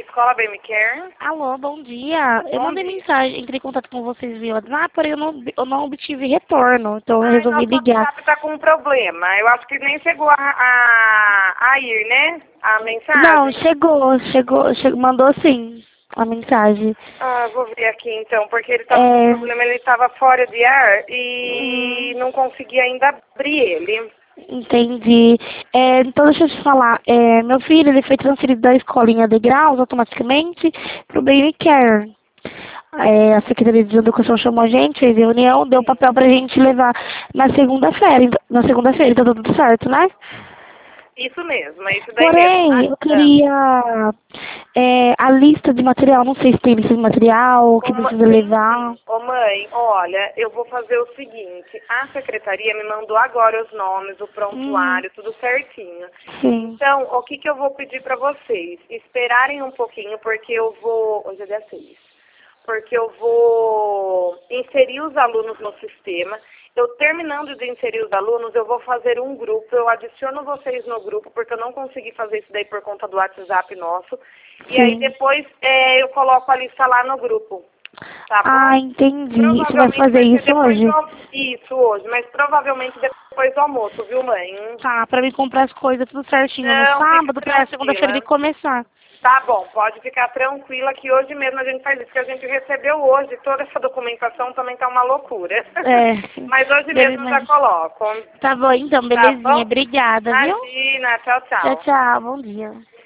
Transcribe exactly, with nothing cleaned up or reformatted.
Escola Baby Care. Alô, bom dia. Eu Bom mandei dia. mensagem, entrei em contato com vocês via WhatsApp, porém eu não, eu não obtive retorno, então eu Ai, resolvi nosso ligar. WhatsApp tá com um problema. Eu acho que nem chegou a, a, a ir, né? A mensagem. Não, chegou, chegou, chegou, mandou sim a mensagem. Ah, vou ver aqui então, porque ele tava com É, problema, ele tava fora de ar e hum, não consegui ainda abrir ele. entendi. É, então deixa eu te falar, é, meu filho ele foi transferido da escolinha de graus automaticamente pro Baby Care. É, a Secretaria de Educação chamou a gente, fez reunião, deu papel pra gente levar na segunda-feira, então- na segunda-feira, então tá tudo certo, né? Isso mesmo, é isso daí mesmo. Porém, eu Ah, queria é, a lista de material, não sei se tem lista de material, o Ô, que ma- precisa tem levar. sim. Ô mãe, olha, eu vou fazer o seguinte, a secretaria me mandou agora os nomes, o Hum, prontuário, tudo certinho. sim, Então, o que que eu vou pedir para vocês? Esperarem um pouquinho, porque eu vou... Hoje é dia seis. Porque eu vou inserir os alunos no sistema. Eu terminando de inserir os alunos, eu vou fazer um grupo, eu adiciono vocês no grupo, porque eu não consegui fazer isso daí por conta do WhatsApp nosso. E aí sim. depois é, eu coloco a lista lá no grupo, tá Ah, bom? entendi. Você vai Provavelmente fazer vai ser isso depois hoje? do isso hoje, mas provavelmente depois do almoço, viu, mãe? Tá, pra mim comprar as coisas tudo certinho no Não, fica sábado, pra segunda-feira ele tranquila. começar. Tá bom, pode ficar tranquila que hoje mesmo a gente faz isso, que a gente recebeu hoje, toda essa documentação também tá uma loucura. É, Mas hoje deve mesmo eu já imaginar. coloco. Tá bom, então, Tá belezinha. bom? Obrigada, viu? Imagina, tchau, Tchau, tchau. tchau. Bom dia.